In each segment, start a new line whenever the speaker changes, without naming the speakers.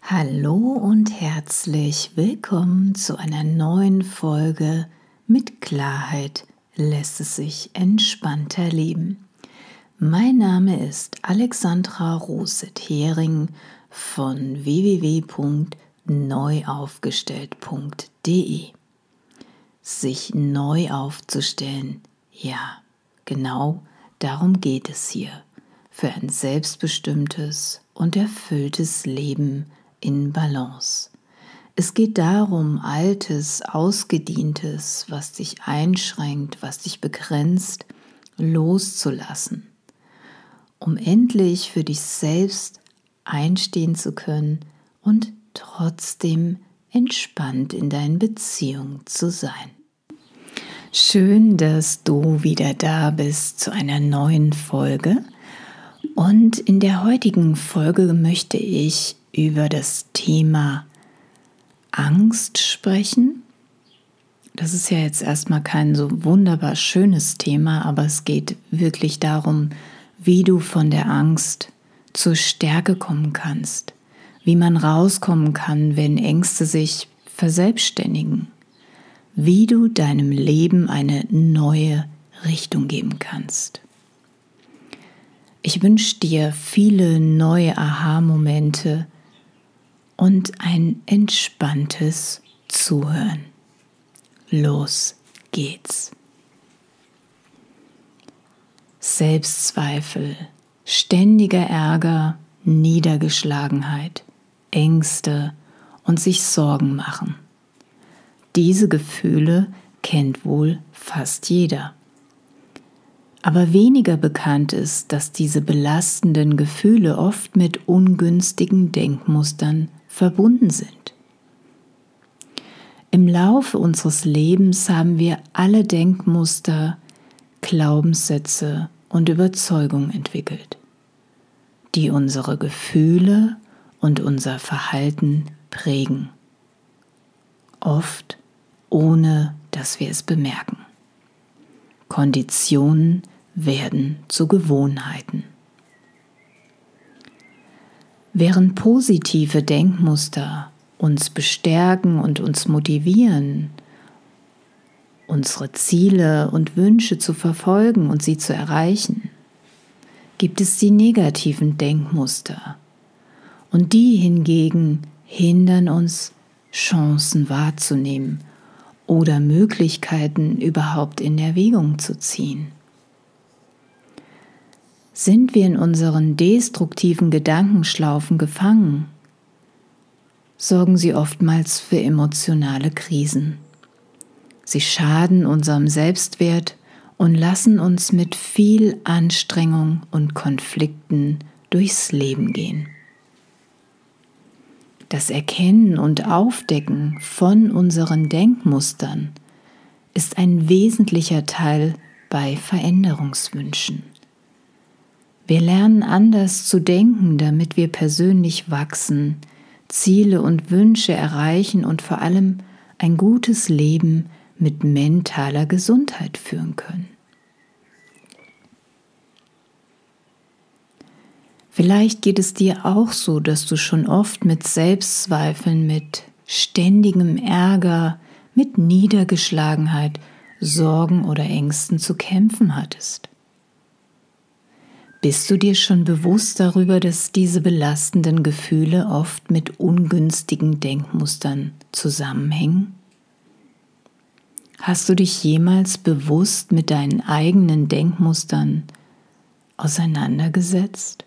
Hallo und herzlich willkommen zu einer neuen Folge Mit Klarheit lässt es sich entspannter leben. Mein Name ist Alexandra Roset-Hering von www.neuaufgestellt.de. Sich neu aufzustellen, ja, genau darum geht es hier, für ein selbstbestimmtes und erfülltes Leben in Balance. Es geht darum, Altes, Ausgedientes, was dich einschränkt, was dich begrenzt, loszulassen, um endlich für dich selbst einstehen zu können und trotzdem entspannt in deinen Beziehungen zu sein. Schön, dass du wieder da bist zu einer neuen Folge. Und in der heutigen Folge möchte ich über das Thema Angst sprechen. Das ist ja jetzt erstmal kein so wunderbar schönes Thema, aber es geht wirklich darum, wie du von der Angst zur Stärke kommen kannst, wie man rauskommen kann, wenn Ängste sich verselbstständigen, wie du deinem Leben eine neue Richtung geben kannst. Ich wünsche dir viele neue Aha-Momente und ein entspanntes Zuhören. Los geht's. Selbstzweifel, ständiger Ärger, Niedergeschlagenheit, Ängste und sich Sorgen machen. Diese Gefühle kennt wohl fast jeder. Aber weniger bekannt ist, dass diese belastenden Gefühle oft mit ungünstigen Denkmustern verbunden sind. Im Laufe unseres Lebens haben wir alle Denkmuster, Glaubenssätze und Überzeugungen entwickelt, die unsere Gefühle und unser Verhalten prägen, oft ohne dass wir es bemerken. Konditionen werden zu Gewohnheiten. Während positive Denkmuster uns bestärken und uns motivieren, unsere Ziele und Wünsche zu verfolgen und sie zu erreichen, gibt es die negativen Denkmuster und die hingegen hindern uns, Chancen wahrzunehmen oder Möglichkeiten überhaupt in Erwägung zu ziehen. Sind wir in unseren destruktiven Gedankenschlaufen gefangen, sorgen sie oftmals für emotionale Krisen. Sie schaden unserem Selbstwert und lassen uns mit viel Anstrengung und Konflikten durchs Leben gehen. Das Erkennen und Aufdecken von unseren Denkmustern ist ein wesentlicher Teil bei Veränderungswünschen. Wir lernen anders zu denken, damit wir persönlich wachsen, Ziele und Wünsche erreichen und vor allem ein gutes Leben mit mentaler Gesundheit führen können. Vielleicht geht es dir auch so, dass du schon oft mit Selbstzweifeln, mit ständigem Ärger, mit Niedergeschlagenheit, Sorgen oder Ängsten zu kämpfen hattest. Bist du dir schon bewusst darüber, dass diese belastenden Gefühle oft mit ungünstigen Denkmustern zusammenhängen? Hast du dich jemals bewusst mit deinen eigenen Denkmustern auseinandergesetzt?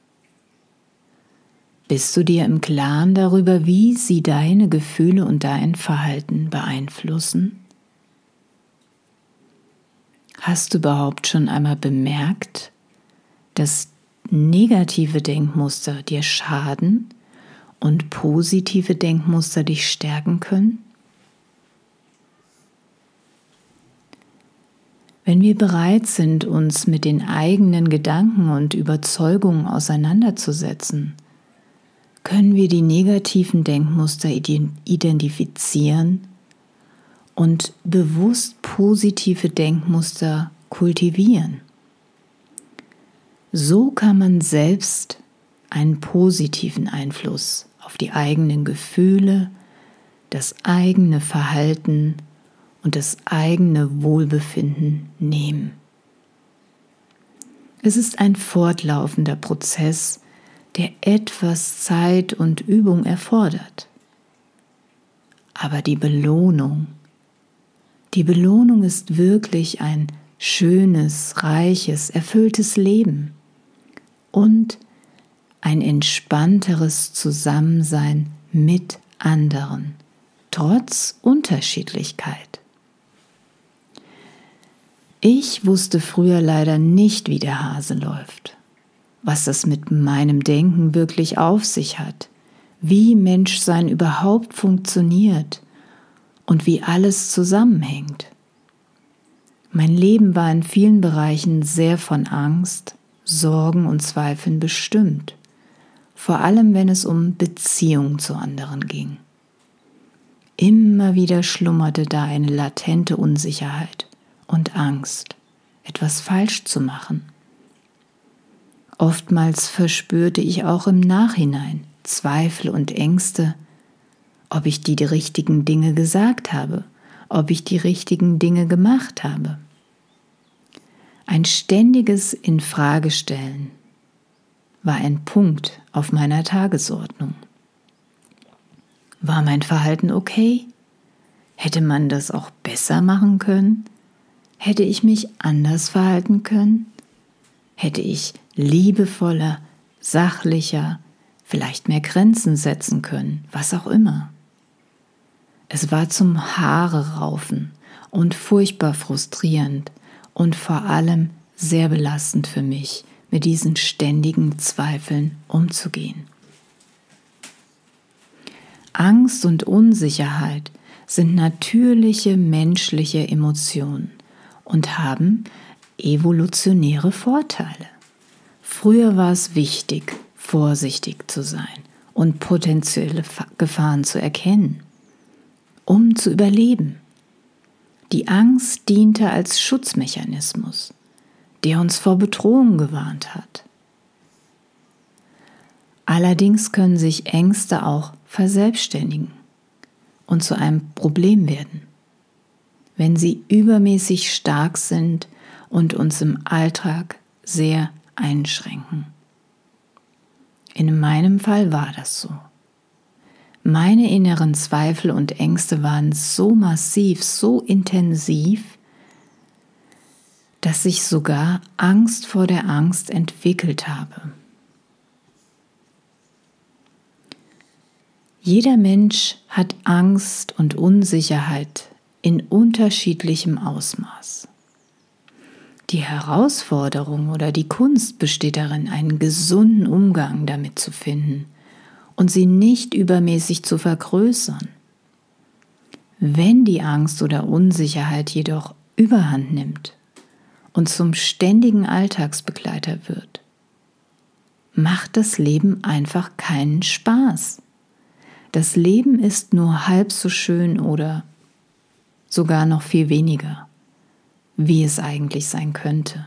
Bist du dir im Klaren darüber, wie sie deine Gefühle und dein Verhalten beeinflussen? Hast du überhaupt schon einmal bemerkt, dass negative Denkmuster dir schaden und positive Denkmuster dich stärken können? Wenn wir bereit sind, uns mit den eigenen Gedanken und Überzeugungen auseinanderzusetzen, können wir die negativen Denkmuster identifizieren und bewusst positive Denkmuster kultivieren. So kann man selbst einen positiven Einfluss auf die eigenen Gefühle, das eigene Verhalten und das eigene Wohlbefinden nehmen. Es ist ein fortlaufender Prozess, der etwas Zeit und Übung erfordert. Aber die Belohnung ist wirklich ein schönes, reiches, erfülltes Leben und ein entspannteres Zusammensein mit anderen, trotz Unterschiedlichkeit. Ich wusste früher leider nicht, wie der Hase läuft, was es mit meinem Denken wirklich auf sich hat, wie Menschsein überhaupt funktioniert und wie alles zusammenhängt. Mein Leben war in vielen Bereichen sehr von Angst, Sorgen und Zweifeln bestimmt, vor allem wenn es um Beziehungen zu anderen ging. Immer wieder schlummerte da eine latente Unsicherheit und Angst, etwas falsch zu machen. Oftmals verspürte ich auch im Nachhinein Zweifel und Ängste, ob ich die richtigen Dinge gesagt habe, ob ich die richtigen Dinge gemacht habe. Ein ständiges Infragestellen war ein Punkt auf meiner Tagesordnung. War mein Verhalten okay? Hätte man das auch besser machen können? Hätte ich mich anders verhalten können? Hätte ich liebevoller, sachlicher, vielleicht mehr Grenzen setzen können, was auch immer. Es war zum Haare raufen und furchtbar frustrierend und vor allem sehr belastend für mich, mit diesen ständigen Zweifeln umzugehen. Angst und Unsicherheit sind natürliche menschliche Emotionen und haben evolutionäre Vorteile. Früher war es wichtig, vorsichtig zu sein und potenzielle Gefahren zu erkennen, um zu überleben. Die Angst diente als Schutzmechanismus, der uns vor Bedrohung gewarnt hat. Allerdings können sich Ängste auch verselbstständigen und zu einem Problem werden, wenn sie übermäßig stark sind und uns im Alltag sehr einschränken. In meinem Fall war das so. Meine inneren Zweifel und Ängste waren so massiv, so intensiv, dass ich sogar Angst vor der Angst entwickelt habe. Jeder Mensch hat Angst und Unsicherheit in unterschiedlichem Ausmaß. Die Herausforderung oder die Kunst besteht darin, einen gesunden Umgang damit zu finden und sie nicht übermäßig zu vergrößern. Wenn die Angst oder Unsicherheit jedoch Überhand nimmt und zum ständigen Alltagsbegleiter wird, macht das Leben einfach keinen Spaß. Das Leben ist nur halb so schön oder sogar noch viel weniger, wie es eigentlich sein könnte.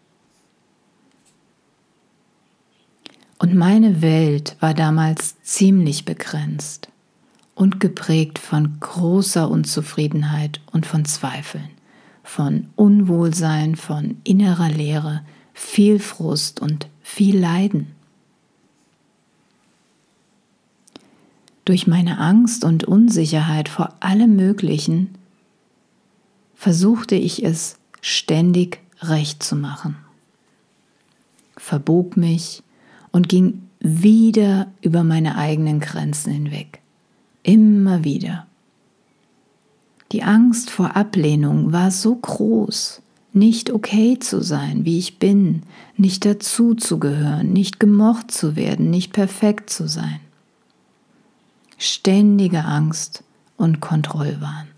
Und meine Welt war damals ziemlich begrenzt und geprägt von großer Unzufriedenheit und von Zweifeln, von Unwohlsein, von innerer Leere, viel Frust und viel Leiden. Durch meine Angst und Unsicherheit vor allem Möglichen versuchte ich es ständig recht zu machen, verbog mich und ging wieder über meine eigenen Grenzen hinweg, immer wieder. Die Angst vor Ablehnung war so groß, nicht okay zu sein, wie ich bin, nicht dazu zu gehören, nicht gemocht zu werden, nicht perfekt zu sein. Ständige Angst und Kontrollwahn.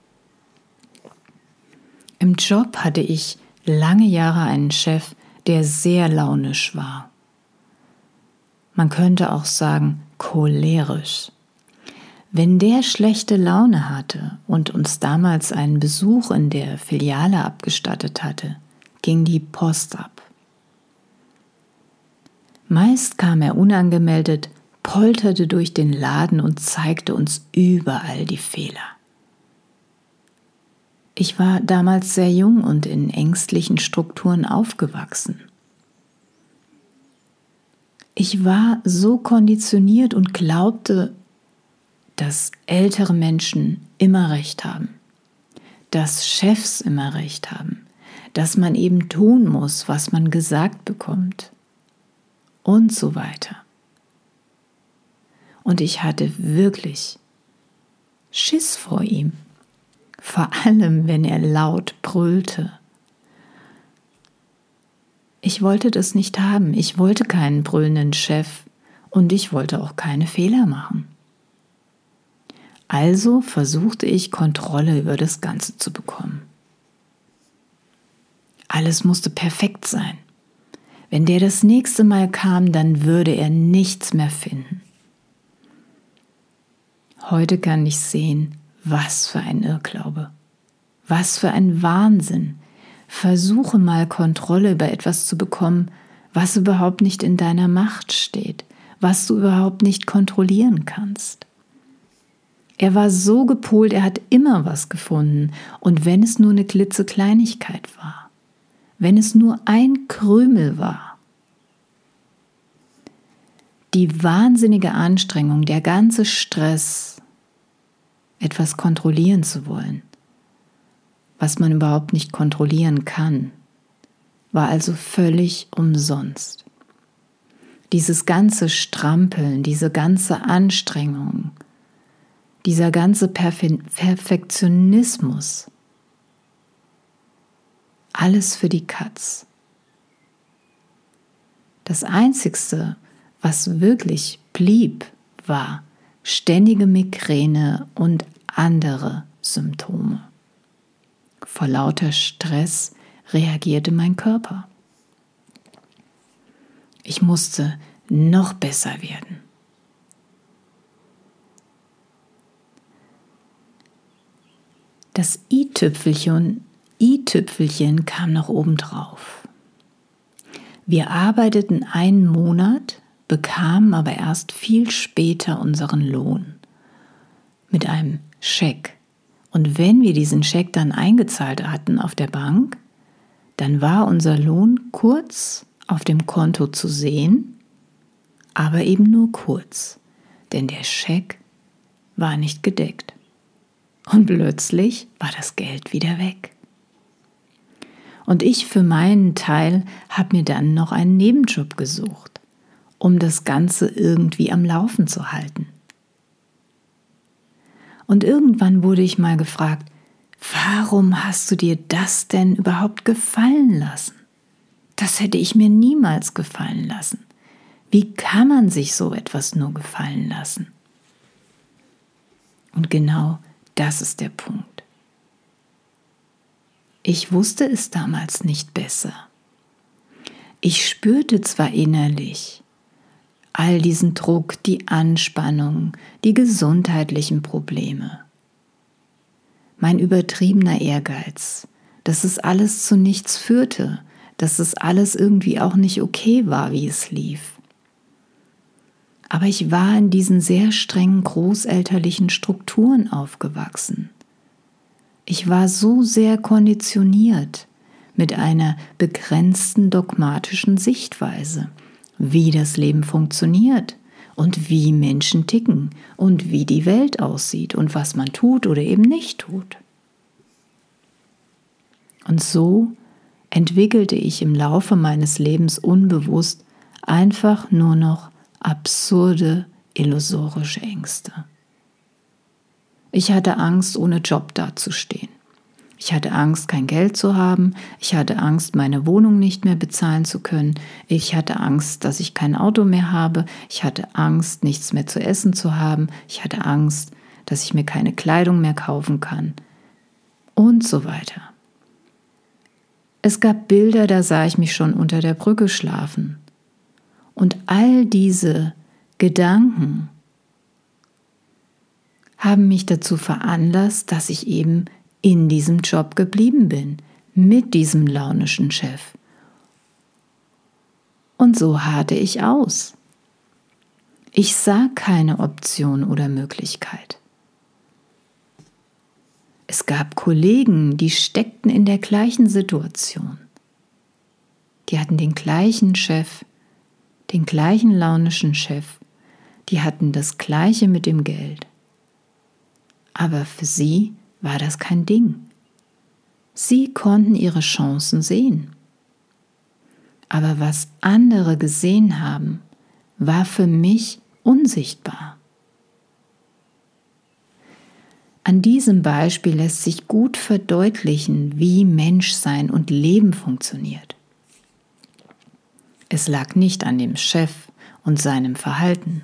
Im Job hatte ich lange Jahre einen Chef, der sehr launisch war. Man könnte auch sagen, cholerisch. Wenn der schlechte Laune hatte und uns damals einen Besuch in der Filiale abgestattet hatte, ging die Post ab. Meist kam er unangemeldet, polterte durch den Laden und zeigte uns überall die Fehler. Ich war damals sehr jung und in ängstlichen Strukturen aufgewachsen. Ich war so konditioniert und glaubte, dass ältere Menschen immer recht haben, dass Chefs immer recht haben, dass man eben tun muss, was man gesagt bekommt und so weiter. Und ich hatte wirklich Schiss vor ihm, vor allem wenn er laut brüllte. Ich wollte das nicht haben, ich wollte keinen brüllenden Chef und ich wollte auch keine Fehler machen. Also versuchte ich, Kontrolle über das Ganze zu bekommen. Alles musste perfekt sein. Wenn der das nächste Mal kam, dann würde er nichts mehr finden. Heute kann ich sehen, was für ein Irrglaube, was für ein Wahnsinn. Versuche mal Kontrolle über etwas zu bekommen, was überhaupt nicht in deiner Macht steht, was du überhaupt nicht kontrollieren kannst. Er war so gepolt, er hat immer was gefunden, und wenn es nur eine klitzekleinigkeit war, wenn es nur ein Krümel war. Die wahnsinnige Anstrengung, der ganze Stress, etwas kontrollieren zu wollen, was man überhaupt nicht kontrollieren kann, war also völlig umsonst. Dieses ganze Strampeln, diese ganze Anstrengung, dieser ganze Perfektionismus, alles für die Katz. Das Einzigste, was wirklich blieb, war ständige Migräne und andere Symptome. Vor lauter Stress reagierte mein Körper. Ich musste noch besser werden. Das i-Tüpfelchen kam noch obendrauf. Wir arbeiteten einen Monat, bekamen aber erst viel später unseren Lohn mit einem Scheck. Und wenn wir diesen Scheck dann eingezahlt hatten auf der Bank, dann war unser Lohn kurz auf dem Konto zu sehen, aber eben nur kurz, denn der Scheck war nicht gedeckt. Und plötzlich war das Geld wieder weg. Und ich für meinen Teil habe mir dann noch einen Nebenjob gesucht, um das Ganze irgendwie am Laufen zu halten. Und irgendwann wurde ich mal gefragt, warum hast du dir das denn überhaupt gefallen lassen? Das hätte ich mir niemals gefallen lassen. Wie kann man sich so etwas nur gefallen lassen? Und genau das ist der Punkt. Ich wusste es damals nicht besser. Ich spürte zwar innerlich all diesen Druck, die Anspannung, die gesundheitlichen Probleme, mein übertriebener Ehrgeiz, dass es alles zu nichts führte, dass es alles irgendwie auch nicht okay war, wie es lief. Aber ich war in diesen sehr strengen großelterlichen Strukturen aufgewachsen. Ich war so sehr konditioniert mit einer begrenzten dogmatischen Sichtweise, wie das Leben funktioniert und wie Menschen ticken und wie die Welt aussieht und was man tut oder eben nicht tut. Und so entwickelte ich im Laufe meines Lebens unbewusst einfach nur noch absurde, illusorische Ängste. Ich hatte Angst, ohne Job dazustehen. Ich hatte Angst, kein Geld zu haben. Ich hatte Angst, meine Wohnung nicht mehr bezahlen zu können. Ich hatte Angst, dass ich kein Auto mehr habe. Ich hatte Angst, nichts mehr zu essen zu haben. Ich hatte Angst, dass ich mir keine Kleidung mehr kaufen kann. Und so weiter. Es gab Bilder, da sah ich mich schon unter der Brücke schlafen. Und all diese Gedanken haben mich dazu veranlasst, dass ich eben in diesem Job geblieben bin, mit diesem launischen Chef. Und so harrte ich aus. Ich sah keine Option oder Möglichkeit. Es gab Kollegen, die steckten in der gleichen Situation. Die hatten den gleichen Chef, den gleichen launischen Chef, die hatten das Gleiche mit dem Geld. Aber für sie war das kein Ding. Sie konnten ihre Chancen sehen. Aber was andere gesehen haben, war für mich unsichtbar. An diesem Beispiel lässt sich gut verdeutlichen, wie Menschsein und Leben funktioniert. Es lag nicht an dem Chef und seinem Verhalten,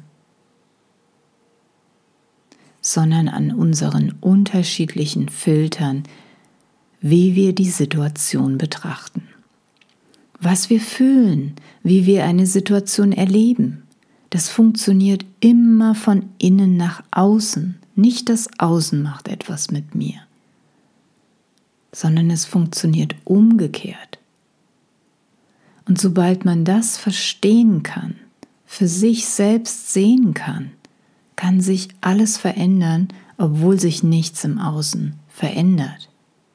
sondern an unseren unterschiedlichen Filtern, wie wir die Situation betrachten. Was wir fühlen, wie wir eine Situation erleben, das funktioniert immer von innen nach außen. Nicht das Außen macht etwas mit mir, sondern es funktioniert umgekehrt. Und sobald man das verstehen kann, für sich selbst sehen kann, kann sich alles verändern, obwohl sich nichts im Außen verändert.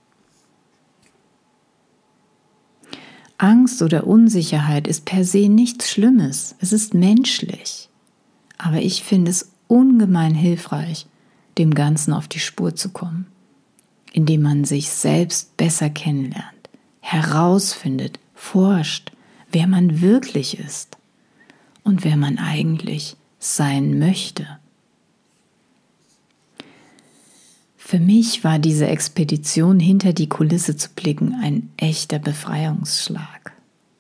Angst oder Unsicherheit ist per se nichts Schlimmes, es ist menschlich. Aber ich finde es ungemein hilfreich, dem Ganzen auf die Spur zu kommen, indem man sich selbst besser kennenlernt, herausfindet, forscht, wer man wirklich ist und wer man eigentlich sein möchte. Für mich war diese Expedition hinter die Kulisse zu blicken ein echter Befreiungsschlag.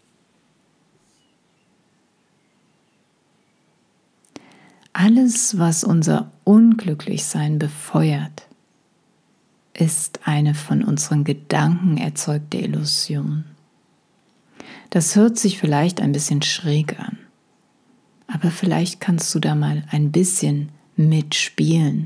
Alles, was unser Unglücklichsein befeuert, ist eine von unseren Gedanken erzeugte Illusion. Das hört sich vielleicht ein bisschen schräg an, aber vielleicht kannst du da mal ein bisschen mitspielen.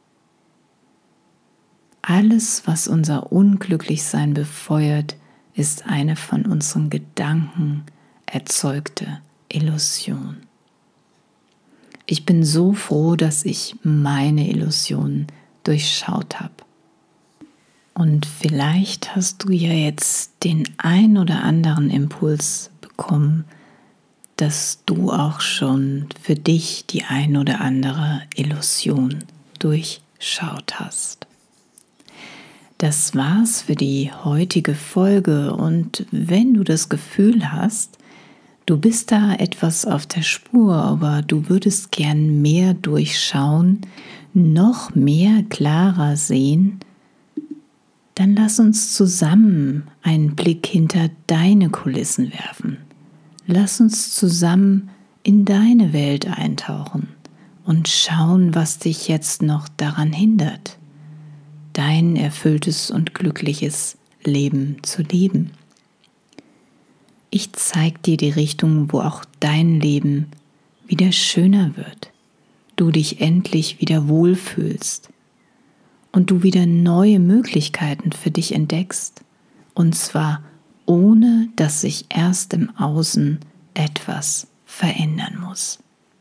Alles, was unser Unglücklichsein befeuert, ist eine von unseren Gedanken erzeugte Illusion. Ich bin so froh, dass ich meine Illusionen durchschaut habe. Und vielleicht hast du ja jetzt den ein oder anderen Impuls bekommen, dass du auch schon für dich die ein oder andere Illusion durchschaut hast. Das war's für die heutige Folge und wenn du das Gefühl hast, du bist da etwas auf der Spur, aber du würdest gern mehr durchschauen, noch mehr klarer sehen, dann lass uns zusammen einen Blick hinter deine Kulissen werfen. Lass uns zusammen in deine Welt eintauchen und schauen, was dich jetzt noch daran hindert, dein erfülltes und glückliches Leben zu leben. Ich zeige dir die Richtung, wo auch dein Leben wieder schöner wird, du dich endlich wieder wohlfühlst und du wieder neue Möglichkeiten für dich entdeckst, und zwar ohne, dass sich erst im Außen etwas verändern muss.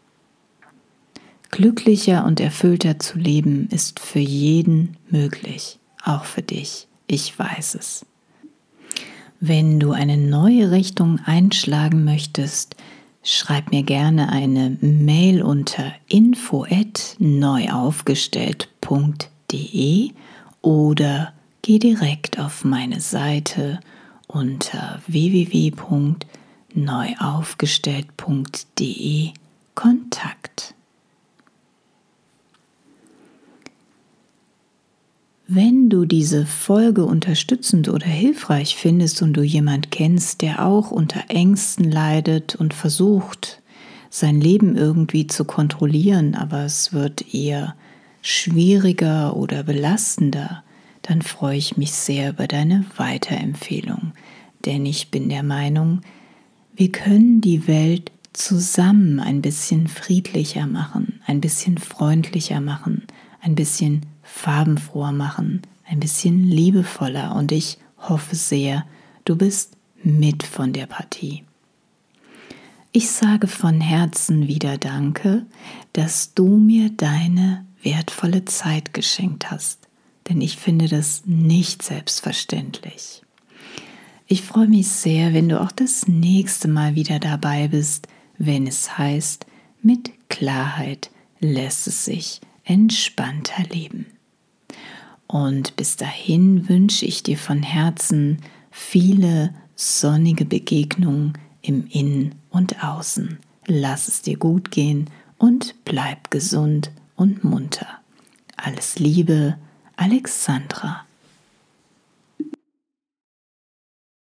Glücklicher und erfüllter zu leben ist für jeden möglich, auch für dich, ich weiß es. Wenn du eine neue Richtung einschlagen möchtest, schreib mir gerne eine Mail unter info@neuaufgestellt.de oder geh direkt auf meine Seite unter www.neuaufgestellt.de Kontakt. Wenn du diese Folge unterstützend oder hilfreich findest und du jemand kennst, der auch unter Ängsten leidet und versucht, sein Leben irgendwie zu kontrollieren, aber es wird eher schwieriger oder belastender, dann freue ich mich sehr über deine Weiterempfehlung. Denn ich bin der Meinung, wir können die Welt zusammen ein bisschen friedlicher machen, ein bisschen freundlicher machen, ein bisschen farbenfroher machen, ein bisschen liebevoller, und ich hoffe sehr, du bist mit von der Partie. Ich sage von Herzen wieder Danke, dass du mir deine wertvolle Zeit geschenkt hast, denn ich finde das nicht selbstverständlich. Ich freue mich sehr, wenn du auch das nächste Mal wieder dabei bist, wenn es heißt, mit Klarheit lässt es sich entspannter leben. Und bis dahin wünsche ich dir von Herzen viele sonnige Begegnungen im Innen und Außen. Lass es dir gut gehen und bleib gesund und munter. Alles Liebe, Alexandra.